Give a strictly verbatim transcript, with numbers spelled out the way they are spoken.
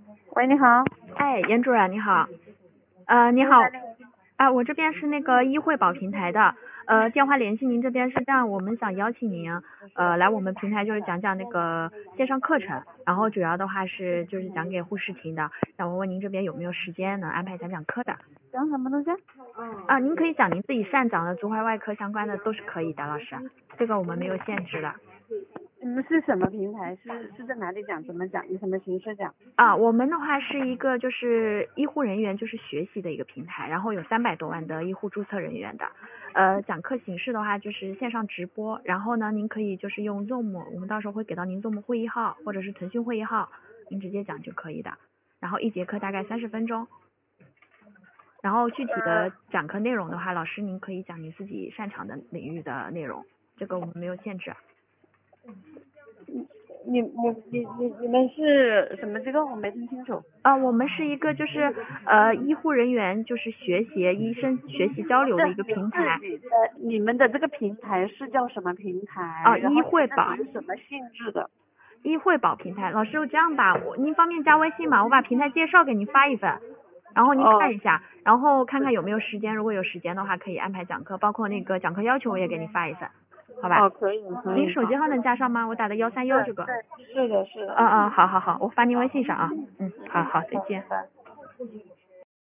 喂，你好。 哎，严主任你好。呃，你好。啊，我这边是那个医惠保平台的，呃，电话联系您这边是这样，我们想邀请您，呃，来我们平台就是讲讲那个线上课程，然后主要的话是就是讲给护士听的，想问问您这边有没有时间能安排讲讲课的？ 讲什么东西？ 啊，您可以讲您自己擅长的足踝外科相关的都是可以的，老师，这个我们没有限制的。 你们是什么平台？是是在哪里讲？怎么讲？以什么形式讲？ 啊，我们的话是一个就是医护人员就是学习的一个平台，然后有三百多万的医护注册人员的，呃，讲课形式的话就是线上直播，然后呢，您可以就是用 Zoom，我们到时候会给到您 Zoom 会议号或者是腾讯会议号，您直接讲就可以的，然后一节课大概三十分钟，然后具体的讲课内容的话，老师您可以讲您自己擅长的领域的内容，这个我们没有限制。 你你你你你们是什么机构？我没听清楚。 啊，我们是一个就是呃医护人员就是学习医生学习交流的一个平台。 你的你们的这个平台是叫什么平台？ 啊， 然后医惠保。 是什么性质的？ 医惠保平台，老师这样吧，我您方便加微信吗？我把平台介绍给您发一份，然后您看一下， 哦、 然后看看有没有时间，如果有时间的话可以安排讲课，包括那个讲课要求我也给您发一份。好吧？ 哦，可以可以。 您手机号能加上吗？我打的幺三幺这个。 是的，是的。 嗯嗯，好好好，我发您微信上啊。嗯，好好，再见。